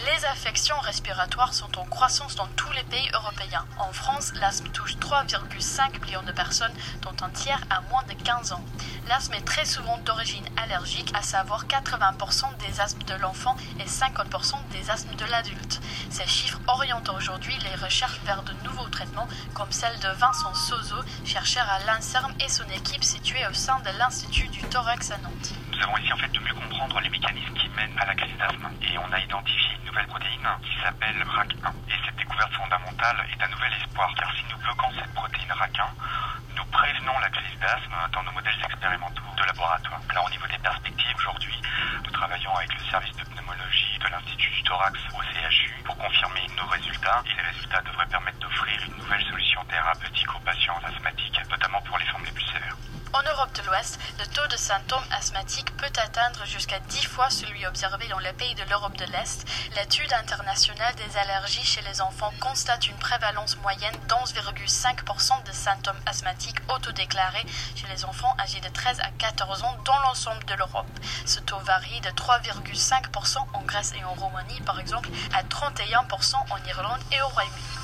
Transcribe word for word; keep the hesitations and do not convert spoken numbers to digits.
Les affections respiratoires sont en croissance dans tous les pays européens. En France, l'asthme touche trois virgule cinq millions de personnes, dont un tiers a moins de quinze ans. L'asthme est très souvent d'origine allergique, à savoir quatre-vingts pour cent des asthmes de l'enfant et cinquante pour cent des asthmes de l'adulte. Ces chiffres orientent aujourd'hui les recherches vers de nouveaux traitements, comme celle de Vincent Sozo, chercheur à l'INSERM et son équipe située au sein de l'Institut du Thorax à Nantes. Nous avons essayé en fait de mieux comprendre les mécanismes qui mènent à la crise d'asthme et on a identifié une nouvelle protéine qui s'appelle R A C un. Et cette découverte fondamentale est un nouvel espoir car si nous bloquons cette protéine R A C un, nous prévenons la crise d'asthme dans nos modèles expérimentaux de laboratoire. Alors au niveau des perspectives, aujourd'hui, nous travaillons avec le service de pneumologie de l'Institut du Thorax au C H U pour confirmer nos résultats et les résultats devraient permettre d'offrir une nouvelle solution thérapeutique aux patients asthmatiques, notamment pour les formes les plus sévères. En Europe de l'Ouest, le taux de symptômes asthmatiques peut atteindre jusqu'à dix fois celui observé dans les pays de l'Europe de l'Est. L'étude internationale des allergies chez les enfants constate une prévalence moyenne d'onze virgule cinq pour cent de symptômes asthmatiques autodéclarés chez les enfants âgés de treize à quatorze ans dans l'ensemble de l'Europe. Ce taux varie de trois virgule cinq pour cent en Grèce et en Roumanie par exemple à trente et un pour cent en Irlande et au Royaume-Uni.